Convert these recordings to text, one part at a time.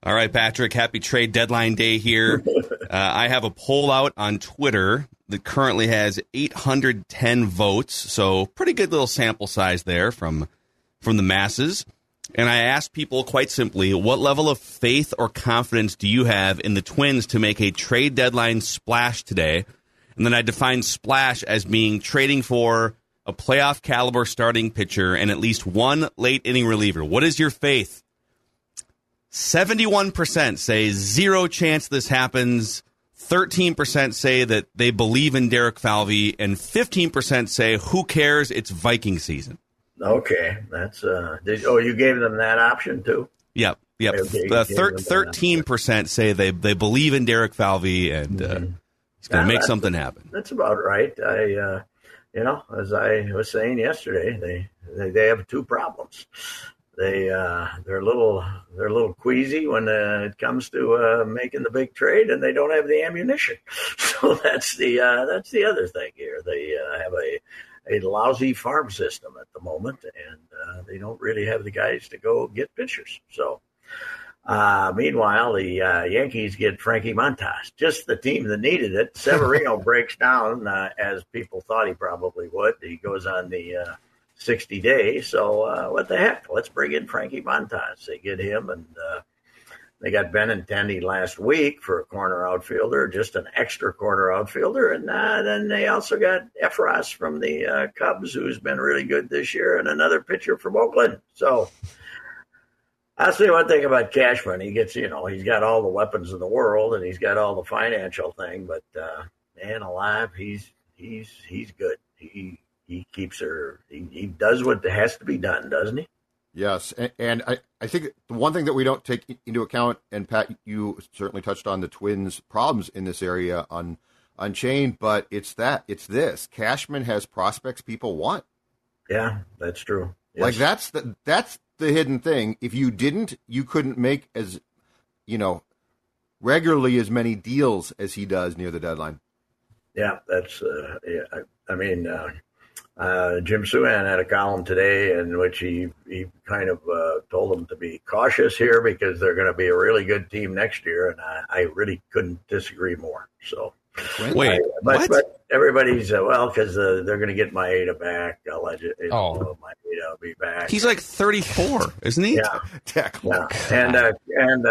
All right, Patrick, happy trade deadline day here. I have a poll out on Twitter that currently has 810 votes, so pretty good little sample size there from the masses. And I asked people quite simply, what level of faith or confidence do you have in the Twins to make a trade deadline splash today? And then I defined splash as being trading for a playoff caliber starting pitcher and at least one late inning reliever. What is your faith? 71% say zero chance this happens. 13% say that they believe in Derek Falvey, and 15% say, who cares? It's Viking season. Okay, that's you gave them that option too? Yep. Okay, 13% say they believe in Derek Falvey, and he's going to make something happen. That's about right. As I was saying yesterday, they have two problems. They're a little queasy when it comes to making the big trade, and they don't have the ammunition. So that's the other thing here. They have a lousy farm system at the moment, and they don't really have the guys to go get pitchers. So meanwhile, the Yankees get Frankie Montas, just the team that needed it. Severino breaks down as people thought he probably would. He goes on the 60 days. So what the heck? Let's bring in Frankie Montas. They get him, and they got Benintendi last week for a corner outfielder, just an extra corner outfielder. And then they also got Efros from the Cubs, who's been really good this year, and another pitcher from Oakland. So I'll say one thing about Cashman. He gets, he's got all the weapons in the world, and he's got all the financial thing, but man alive, he's good. He keeps her. He does what has to be done, doesn't he? Yes, and I think the one thing that we don't take into account, and Pat, you certainly touched on the Twins' problems in this area on Unchained, but it's this. Cashman has prospects people want. Yeah, that's true. Yes. Like that's the hidden thing. If you didn't, you couldn't make as regularly as many deals as he does near the deadline. Yeah, that's. Jim Souhan had a column today in which he kind of told them to be cautious here because they're going to be a really good team next year, and I really couldn't disagree more. So, wait, but everybody's because they're going to get Maeda back. Maeda will be back. He's like 34, isn't he? Yeah. And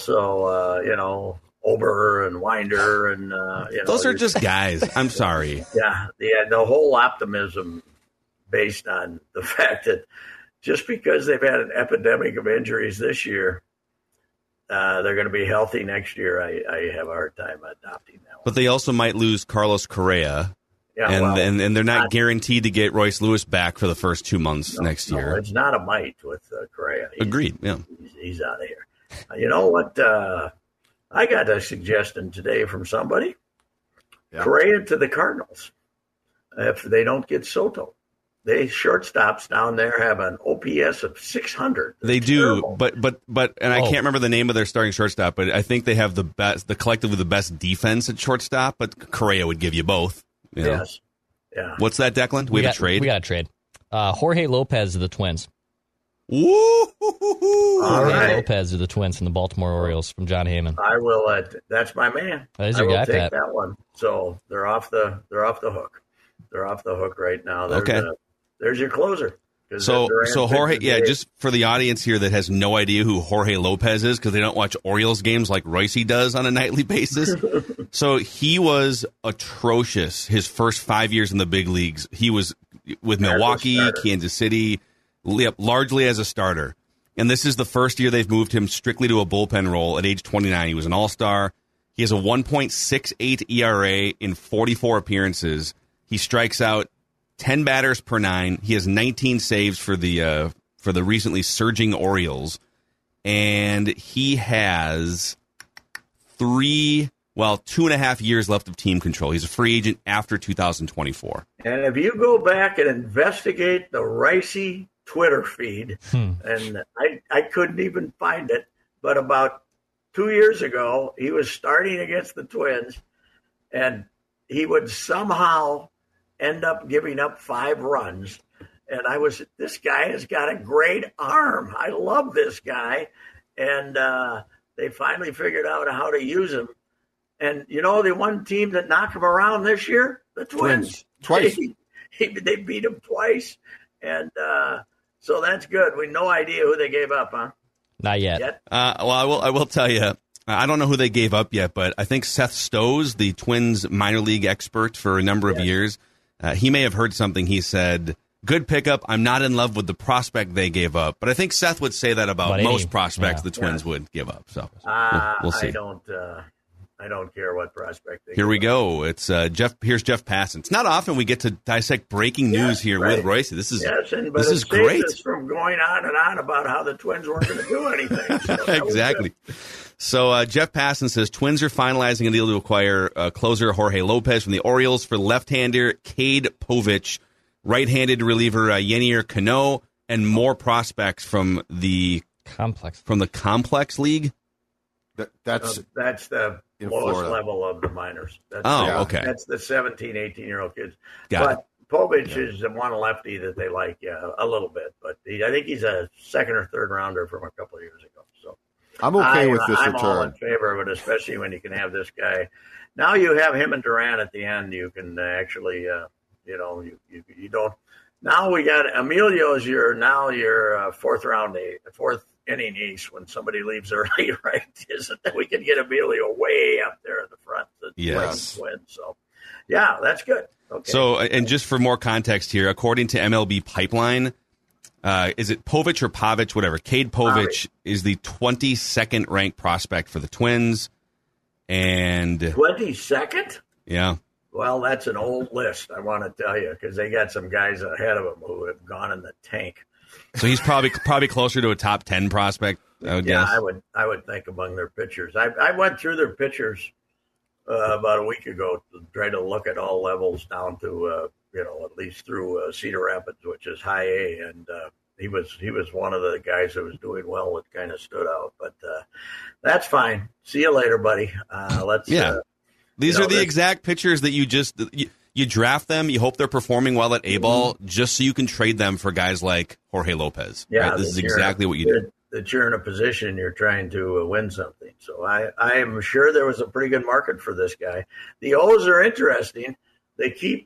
also Ober and Winder and those are just guys. I'm sorry. Yeah, the whole optimism based on the fact that just because they've had an epidemic of injuries this year, they're going to be healthy next year. I have a hard time adopting that one. But they also might lose Carlos Correa. Yeah, and they're not guaranteed to get Royce Lewis back for the first 2 months next year. No, it's not a might with Correa. Agreed. Yeah, he's out of here. You know what? I got a suggestion today from somebody. Yeah. Correa to the Cardinals. If they don't get Soto, they shortstops down there have an OPS of 600. They do, but I can't remember the name of their starting shortstop, but I think they have the collectively the best defense at shortstop. But Correa would give you both. Yes. Yeah. What's that, Declan? We got a trade. We got a trade. Jorge Lopez to the Twins. Woo! Jorge Lopez to the Twins from the Baltimore Orioles from John Heyman. I will. That's my man. That is your guy, Pat. Pat. That one. So they're off the hook. They're off the hook right now. There's your closer. So Jorge, just for the audience here that has no idea who Jorge Lopez is because they don't watch Orioles games like Royce does on a nightly basis. So he was atrocious his first 5 years in the big leagues. He was with Milwaukee, Kansas City, largely as a starter. And this is the first year they've moved him strictly to a bullpen role at age 29. He was an all-star. He has a 1.68 ERA in 44 appearances. He strikes out 10 batters per 9. He has 19 saves for the recently surging Orioles. And he has 2.5 years left of team control. He's a free agent after 2024. And if you go back and investigate the Ricey Twitter feed, and I couldn't even find it, but about 2 years ago, he was starting against the Twins, and he would somehow end up giving up 5 runs. And this guy has got a great arm. I love this guy. And They finally figured out how to use him. And, the one team that knocked him around this year, the Twins. Twice. They beat him twice. And so that's good. We have no idea who they gave up, huh? Not yet. Well, I will tell you, I don't know who they gave up yet, but I think Seth Stowes, the Twins minor league expert for a number of years, he may have heard something. He said, good pickup. I'm not in love with the prospect they gave up. But I think Seth would say that about most prospects the Twins would give up. So we'll see. I don't care what prospect they Here we go. It's Jeff. Here's Jeff Passan. It's not often we get to dissect breaking news here with Royce. This is great. Us from going on and on about how the Twins weren't going to do anything. So exactly. So Jeff Passan says Twins are finalizing a deal to acquire closer Jorge Lopez from the Orioles for left-hander Cade Povich, right-handed reliever Yennier Cano, and more prospects from the Complex League. That's the lowest level of the minors. Okay. That's the 17, 18-year-old kids. Got it. Povich is the one lefty that they like a little bit, but I think he's a second or third rounder from a couple of years ago. So I'm okay with this I'm return. all in favor of it, especially when you can have this guy. Now you have him and Duran at the end. You can actually, you don't. Now we got Emilio's your fourth inning ace when somebody leaves early, right? Isn't that we can get Emilio way up there in the front? Yes. Win. So, yeah, that's good. Okay. So, and just for more context here, according to MLB Pipeline, is it Povich or Povich, whatever? Cade Povich is the 22nd ranked prospect for the Twins. And 22nd? Yeah. Well, that's an old list, I want to tell you, because they got some guys ahead of them who have gone in the tank. So he's probably closer to a top 10 prospect, I would guess. I would think among their pitchers. I went through their pitchers about a week ago to try to look at all levels down to at least through Cedar Rapids, which is high A, and he was one of the guys that was doing well that kind of stood out. But that's fine. See you later, buddy. These are the exact pitchers that you draft them. You hope they're performing well at A-ball just so you can trade them for guys like Jorge Lopez. Yeah, right? This is exactly what you do. That you're in a position you're trying to win something. So I am sure there was a pretty good market for this guy. The O's are interesting. They keep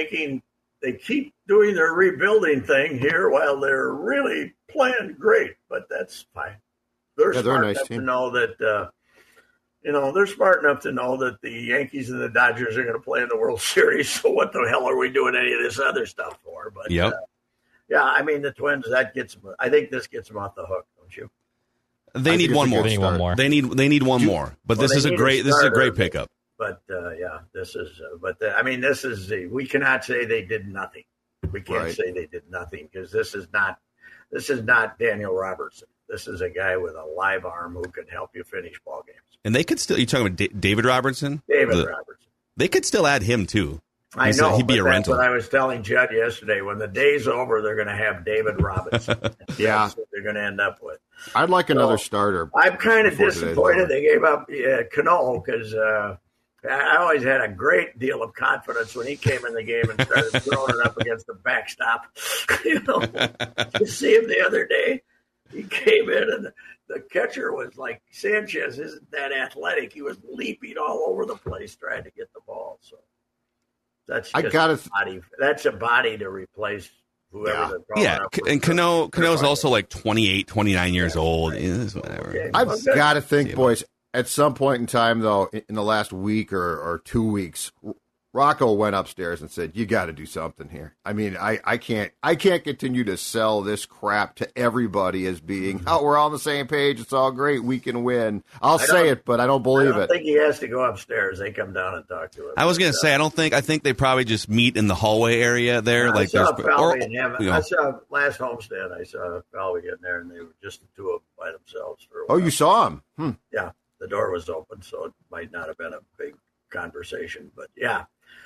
doing their rebuilding thing here while they're really playing great, but that's fine. They're smart enough to know that. They're smart enough to know that the Yankees and the Dodgers are going to play in the World Series. So what the hell are we doing any of this other stuff for? But the Twins. I think this gets them off the hook, don't you? They need one more. They need one more. But this is a great pickup. But this is. We cannot say they did nothing. We can't say they did nothing because this is not Daniel Robertson. This is a guy with a live arm who can help you finish ball games. And they could still. You're talking about David Robertson? Robertson. They could still add him too. I know. He'd be a rental. That's what I was telling Judd yesterday. When the day's over, they're going to have David Robinson. That's what they're going to end up with. I'd like another starter. I'm kind of disappointed they gave up Cano because I always had a great deal of confidence when he came in the game and started throwing it up against the backstop. You see him the other day. He came in and the catcher was like, Sanchez isn't that athletic. He was leaping all over the place trying to get the ball. So that's that's a body to replace whoever they're throwing up. And Cano's also like 28, 29 years old. Whatever. Okay. I've got to think, boys, at some point in time, though, in the last week or 2 weeks, Rocco went upstairs and said, "You got to do something here." I mean, I can't continue to sell this crap to everybody as being, "Oh, we're all on the same page. It's all great. We can win." I'll say it, but I don't believe it. I think he has to go upstairs. They come down and talk to him. I was going to say, I think they probably just meet in the hallway area there. I saw last Homestead. I saw Falvey getting there, and they were just the two of them by themselves for a while. Oh, you saw him? Yeah, the door was open, so it might not have been a big conversation, but yeah.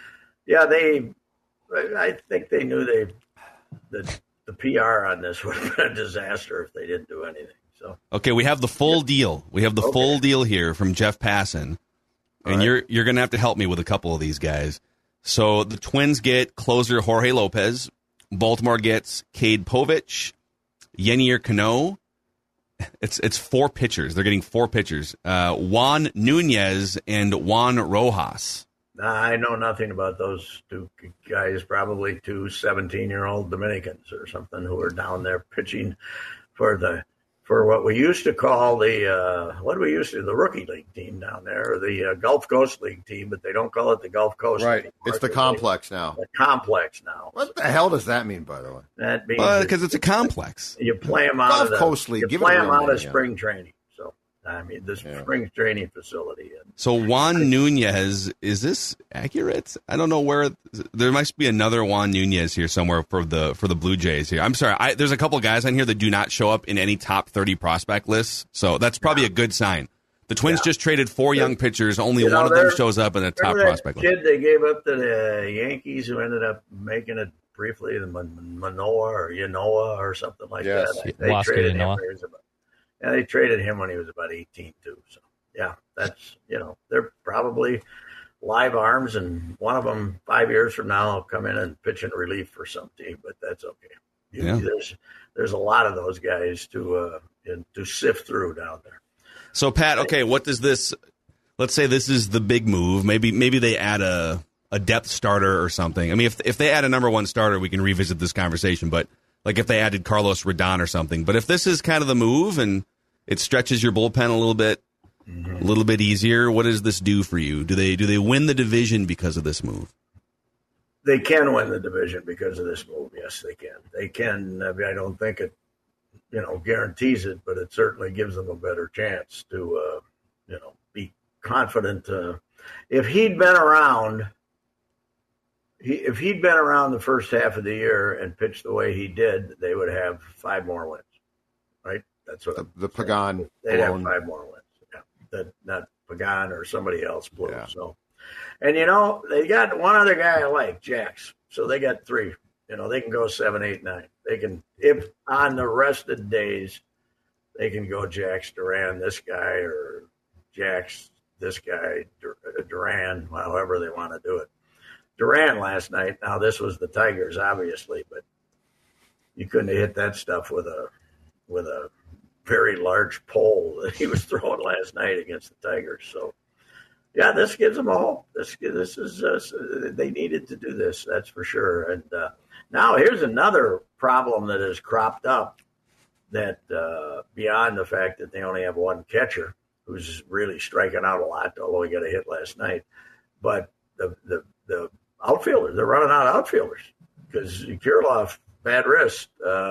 I think they knew that the PR on this would have been a disaster if they didn't do anything. So okay, we have the full deal. We have the full deal here from Jeff Passan, and you're going to have to help me with a couple of these guys. So the Twins get closer Jorge Lopez, Baltimore gets Cade Povich, Yennier Cano, it's 4 pitchers. They're getting 4 pitchers. Juan Nunez and Juan Rojas. I know nothing about those 2 guys, probably 2 17-year-old Dominicans or something who are down there pitching for what we used to call the rookie league team down there, or the Gulf Coast League team, but they don't call it the Gulf Coast Right. anymore. It's the complex now. The complex now. What the hell does that mean, by the way? That means Because it's a complex. you play them out Gulf of the Coast League. You Give it play a them real out of name, spring training. So I mean, the spring training facility. So Juan Nunez, is this accurate? I don't know where. There must be another Juan Nunez here somewhere for the Blue Jays here. I'm sorry. There's a couple guys on here that do not show up in any top 30 prospect lists. So that's probably a good sign. The Twins just traded 4 young pitchers. Only one of them shows up in the top prospect list. Kid they gave up to the Yankees, who ended up making it briefly, the Yanoa or something like that. They traded him. They traded him when he was about 18 too. So yeah, that's they're probably live arms, and one of them 5 years from now will come in and pitch in relief for some team, but that's okay. There's a lot of those guys to sift through down there. So Pat, okay, what does this? Let's say this is the big move. Maybe they add a depth starter or something. I mean, if they add a number 1 starter, we can revisit this conversation. But like if they added Carlos Rodon or something. But if this is kind of the move and it stretches your bullpen a little bit easier, what does this do for you? Do they win the division because of this move? They can win the division because of this move. Yes, they can. They can. I mean, I don't think it, guarantees it, but it certainly gives them a better chance to, be confident. If he'd been around the first half of the year and pitched the way he did, they would have 5 more wins, right? That's what the Pagan. They'd have 5 more wins. Yeah, that not Pagan or somebody else blew. Yeah. So, and they got one other guy I like, Jax. So they got 3. They can go 7, 8, 9. They can, if on the rested days, they can go Jax Duran, this guy, or Jax this guy, Duran, however they want to do it. Duran last night. Now this was the Tigers, obviously, but you couldn't have hit that stuff with a very large pole that he was throwing last night against the Tigers. So, yeah, this gives them a hope. This is they needed to do this, that's for sure. And now here's another problem that has cropped up that beyond the fact that they only have 1 catcher who's really striking out a lot, although he got a hit last night. But the outfielders, they're running out of outfielders because Kirilloff, bad wrist.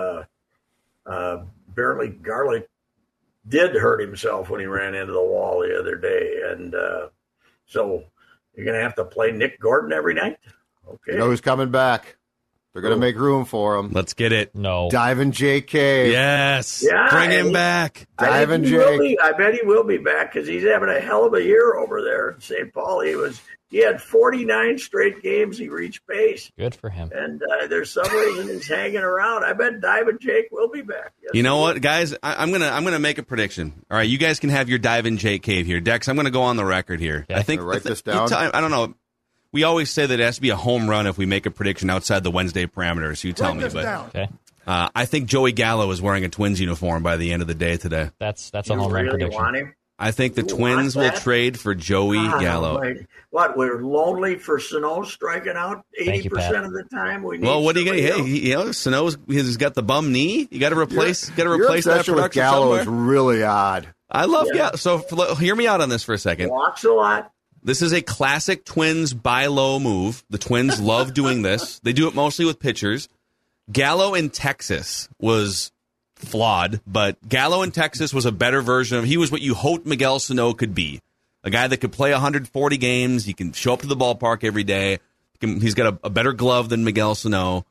Apparently Garlick did hurt himself when he ran into the wall the other day. And so you're going to have to play Nick Gordon every night? Okay. Who's coming back? They're going to make room for him. Let's get it. No. Diving J.K. Yes. Yeah, bring him back. Diving Jake. I bet he will be back because he's having a hell of a year over there in St. Paul. He had 49 straight games he reached base. Good for him. And there's some reason he's hanging around. I bet Diving Jake will be back. Yes, you know what, guys? I'm gonna make a prediction. All right, you guys can have your Diving Jake cave here. Dex, I'm gonna go on the record here. Okay. I think write this down. I don't know. We always say that it has to be a home run if we make a prediction outside the Wednesday parameters. You tell me, but Okay. I think Joey Gallo is wearing a Twins uniform by the end of the day today. That's a home run prediction. Want him? I think the Twins will trade for Joey Gallo. What, we're lonely for Sano striking out 80% of the time? Well, what are you going to? Hey, Sano's he's got the bum knee. You got to replace. Got to Your replace that obsession with production Gallo somewhere. is really odd. I love Gallo. So hear me out on this for a second. Walks a lot. This is a classic Twins buy low move. The Twins love doing this. They do it mostly with pitchers. Gallo in Texas was flawed, but Gallo in Texas was a better version of, he was what you hoped Miguel Sano could be. A guy that could play 140 games. He can show up to the ballpark every day. He's got a better glove than Miguel Sano.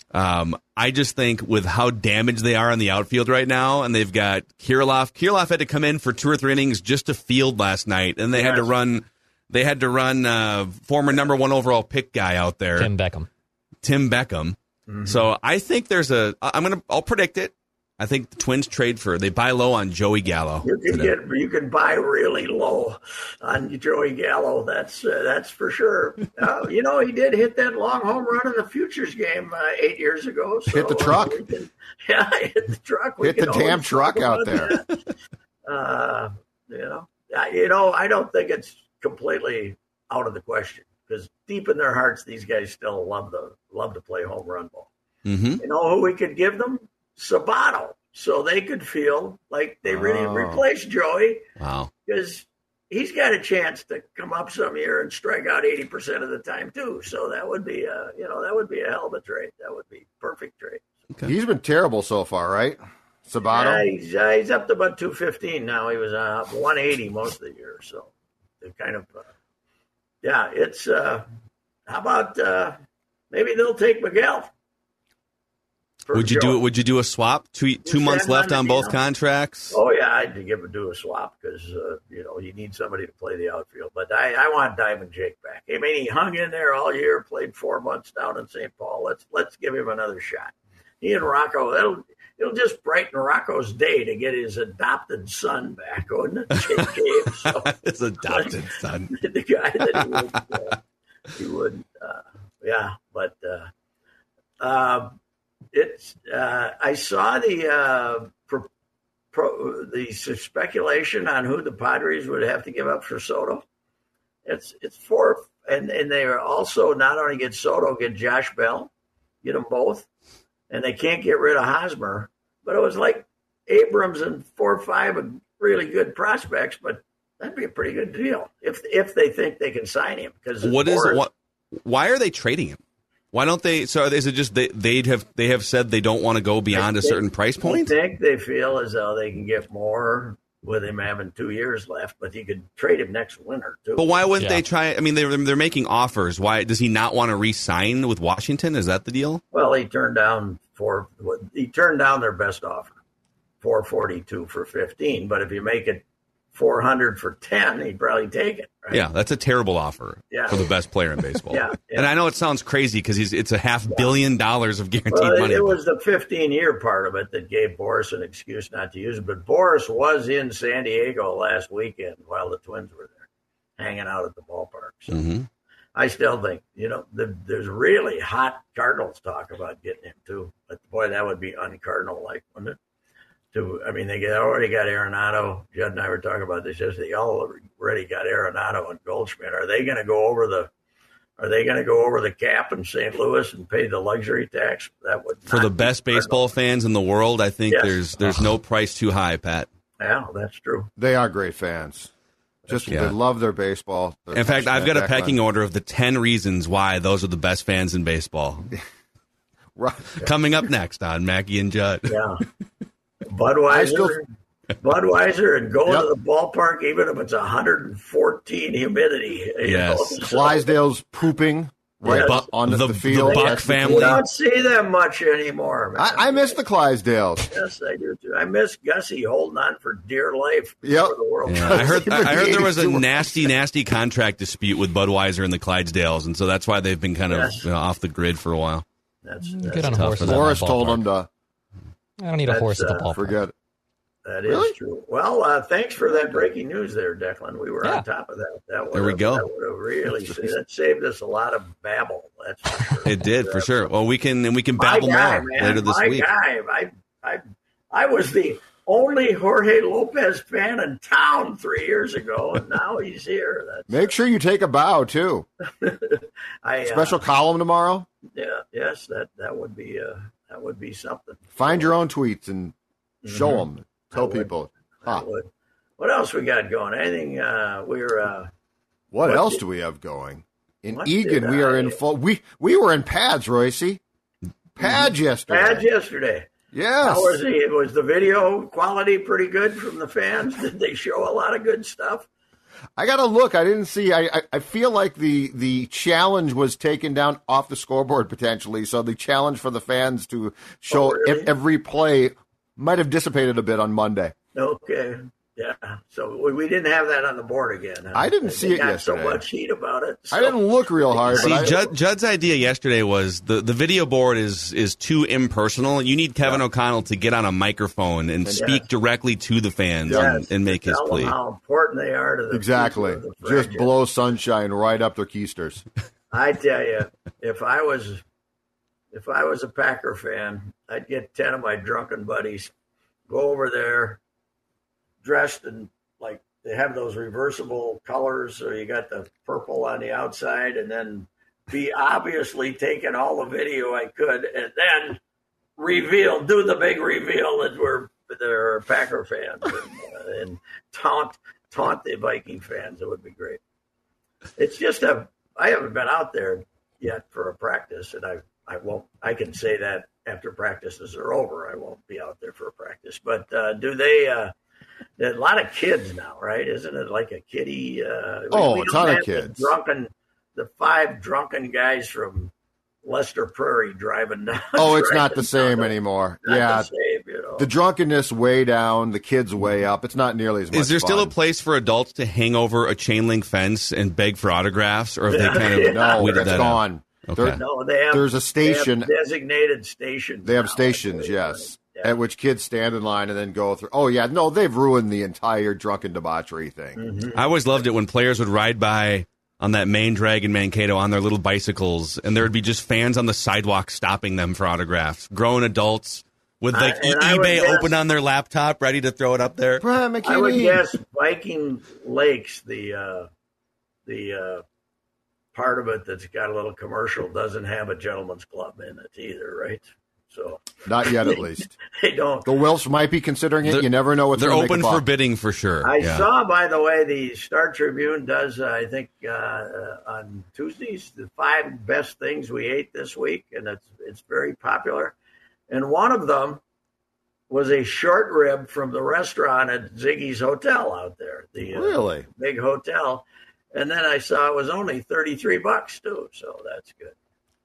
I just think with how damaged they are in the outfield right now, and they've got Kirilloff. Kirilloff had to come in for 2 or 3 innings just to field last night, and they had to run. They had to run former number 1 overall pick guy out there, Tim Beckham. Mm-hmm. So I think there's I'll predict it. I think the Twins they buy low on Joey Gallo. You can buy really low on Joey Gallo. That's for sure. He did hit that long home run in the Futures game 8 years ago. So, hit the truck. Hit the truck. Hit the damn truck out there. I don't think it's completely out of the question because deep in their hearts, these guys still love to play home run ball. Mm-hmm. You know who we could give them? Sabato, so they could feel like they really replaced Joey. Wow. Because he's got a chance to come up some year and strike out 80% of the time too. So that would be a hell of a trade. That would be perfect trade. Okay. He's been terrible so far, right? Sabato? Yeah, he's up to about 215 now. He was 180 most of the year. So they kind of, it's, how about maybe they'll take Miguel? Would you do a swap? Two months left on both contracts? Oh, yeah, I'd do a swap because, you need somebody to play the outfield. But I want Diamond Jake back. I mean, he hung in there all year, played 4 months down in St. Paul. Let's give him another shot. He and Rocco, it'll just brighten Rocco's day to get his adopted son back, wouldn't it? Jake Cave. So, his adopted son. The guy that he would, but it's. I saw the speculation on who the Padres would have to give up for Soto. It's four, and they are also not only get Soto, get Josh Bell, get them both, and they can't get rid of Hosmer. But it was like Abrams and 4 or 5 really good prospects, but that'd be a pretty good deal if they think they can sign him. Because why are they trading him? Why don't they? So is it just they have said they don't want to go beyond a certain price point? I think they feel as though they can get more with him having 2 years left, but you could trade him next winter too. But why wouldn't they try? I mean, they're making offers. Why does he not want to re-sign with Washington? Is that the deal? Well, he turned down their best offer, $442 for 15. But if you make it $400 for 10, he'd probably take it. Right? Yeah, that's a terrible offer for the best player in baseball. And I know it sounds crazy because it's $500 million of guaranteed money. It was the 15-year part of it that gave Boris an excuse not to use it. But Boris was in San Diego last weekend while the Twins were there, hanging out at the ballpark. So I still think, there's really hot Cardinals talk about getting him too. But boy, that would be un-Cardinal-like, wouldn't it? They already got Arenado. Judd and I were talking about this yesterday. They already got Arenado and Goldschmidt. Are they going to go over the cap in St. Louis and pay the luxury tax? That would for the best baseball fans in the world. I think there's no price too high, Pat. Yeah, that's true. They are great fans. They love their baseball. In fact, I've got a pecking order of the 10 reasons why those are the best fans in baseball. Right. Coming up next on Mackey and Judd. Yeah. Budweiser and go to the ballpark even if it's 114 humidity. Yes. Clydesdale's pooping on the field. The Buck family. You don't see them much anymore, man. I miss the Clydesdales. Yes, I do too. I miss Gussie holding on for dear life for the World Cup. I heard there was a nasty contract dispute with Budweiser and the Clydesdales, and so that's why they've been kind of off the grid for a while. That's good on tough. Boris told him to. I don't need a horse at the ballpark. Forget it. That is true. Well, thanks for that breaking news there, Declan. We were on top of that. There we go. That would have really saved us a lot of babble. That's for sure. It did for sure. Well, we can babble more later this week. I was the only Jorge Lopez fan in town 3 years ago, and now he's here. Make sure you take a bow too. Special column tomorrow. Yes, that would be. That would be something. Find your own tweets and show them. Tell people. What else we got going? Anything? What else do we have going? In Eagan, we are in full. We were in pads, Royce. Pads yesterday. Yes. How was he? Was the video quality pretty good from the fans? Did they show a lot of good stuff? I got to look. I didn't see. I feel like the challenge was taken down off the scoreboard potentially. So the challenge for the fans to show every play might have dissipated a bit on Monday. Okay. Yeah. Yeah, so we didn't have that on the board again. I didn't see it yesterday. So much heat about it. So. I didn't look real hard. See, but Judd's idea yesterday was the video board is too impersonal. You need Kevin O'Connell to get on a microphone and speak directly to the fans and make his plea. How important they are to the exactly. Of the just blow sunshine right up their keisters. I tell you, if I was a Packer fan, I'd get 10 of my drunken buddies, go over there, dressed in like they have those reversible colors, so you got the purple on the outside, and then be obviously taking all the video I could, and then do the big reveal that they're Packer fans, and taunt the Viking fans. It would be great. It's just I haven't been out there yet for a practice, and I won't. I can say that after practices are over, I won't be out there for a practice. But do they? There's a lot of kids now, right? Isn't it like a kiddie? A ton of kids. The 5 drunken guys from Lester Prairie driving down. Oh, it's not the same anymore. The same, you know. The drunkenness way down, the kids way up. It's not nearly as much. Is there still a place for adults to hang over a chain link fence and beg for autographs, or have they kind of no? weeded That's that gone. Okay. No, they have. There's a station. They have designated stations. They have now, stations, yes, at which kids stand in line and then go through. Oh yeah, no, they've ruined the entire drunken debauchery thing. Mm-hmm. I always loved it when players would ride by on that main drag in Mankato on their little bicycles, and there would be just fans on the sidewalk stopping them for autographs. Grown adults with like eBay open on their laptop, ready to throw it up there. Brian McKinney. I would guess Viking Lakes, the part of it that's got a little commercial, doesn't have a gentleman's club in it either, right? So not yet, at least. They don't. The Wilfs might be considering it. You never know what's they're going to open for bidding for sure. I saw, by the way, the Star Tribune does, I think, on Tuesdays, the 5 best things we ate this week, and it's very popular. And one of them was a short rib from the restaurant at Ziggy's Hotel out there. Really? Big hotel. And then I saw it was only $33 too, so that's good.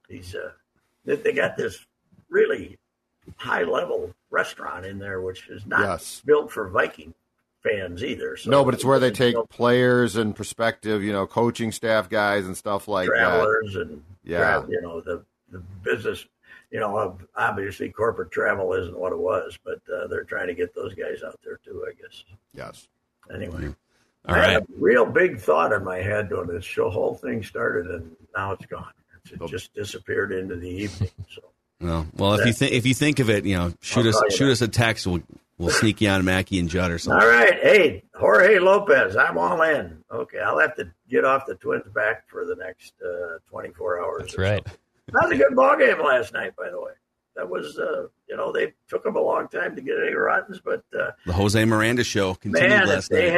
They got this really high-level restaurant in there, which is not built for Viking fans either. So no, but it's where they take players and prospective, coaching staff guys and stuff like travelers that. And the business. Obviously corporate travel isn't what it was, but they're trying to get those guys out there too, I guess. Yes. Anyway. All I right. had a real big thought in my head when this whole thing started, and now it's gone. It just disappeared into the evening. So, well, if you think of it, shoot us a text. We'll sneak you on Mackie and Judd or something. All right, hey, Jorge Lopez, I'm all in. Okay, I'll have to get off the Twins back for the next 24 hours. That's right. That was a good ball game last night, by the way. That was, they took them a long time to get any runs, but the Jose Miranda show continued last night.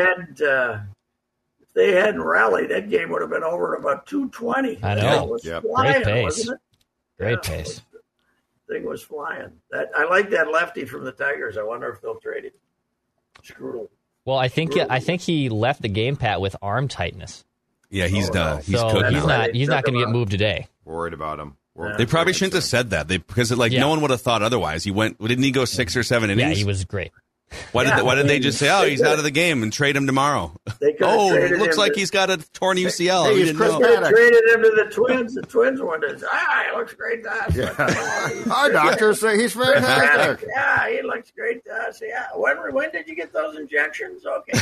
If they hadn't rallied, that game would have been over at about 2:20. I know. It was flying, great pace. wasn't it? Great pace. The thing was flying. I like that lefty from the Tigers. I wonder if they'll trade him. Strudel. Well, I think he left the game, Pat, with arm tightness. Yeah, he's done. He's cooking. He's not going to get moved today. Worried about him. They probably shouldn't have said that because no one would have thought otherwise. Didn't he go 6 or 7 innings? Yeah, he was great. Why did they just say, he's out of the game and trade him tomorrow? It looks like he's got a torn UCL. Hey, we didn't know. They traded him to the Twins. The Twins wanted, he looks great to us. Yeah. Our doctors say he's fantastic. Yeah, he looks great to us. Yeah. When did you get those injections? Okay.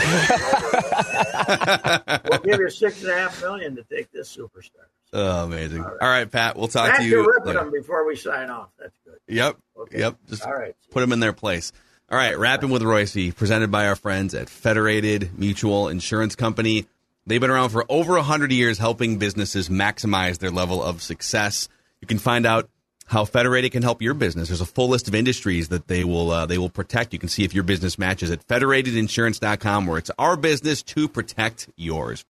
We'll give you $6.5 million to take this superstar. Oh, amazing. All right, Pat, we'll talk Back to you ripping them before we sign off. That's good. Yep. Okay. Yep. Just all right. Put them in their place. All right, Rapping with Royce, presented by our friends at Federated Mutual Insurance Company. They've been around for over 100 years helping businesses maximize their level of success. You can find out how Federated can help your business. There's a full list of industries that they will protect. You can see if your business matches at federatedinsurance.com, where it's our business to protect yours.